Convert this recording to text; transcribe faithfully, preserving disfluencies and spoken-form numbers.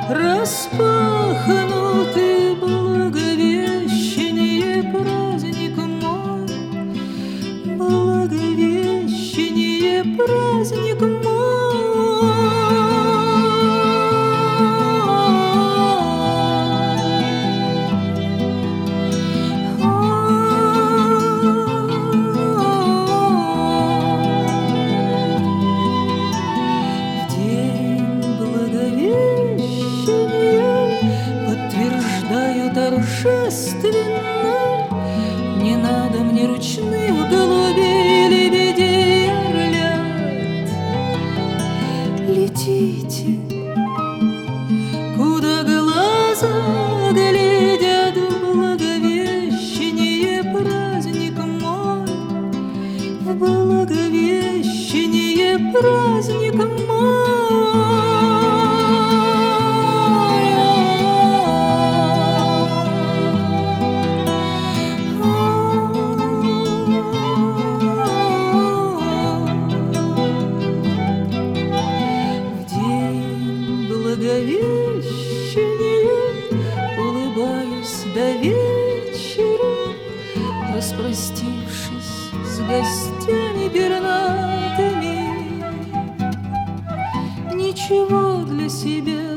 распахнуты Благовещение, праздник мой, Благовещение, праздник мой. Торжественно не надо мне ручных голубей, лебедей орлят. Летите, куда глаза глядят, в Благовещение, праздник мой, в Благовещение, праздник мой. Благовещение улыбаюсь до вечера, распростившись с гостями пернатыми. Ничего для себя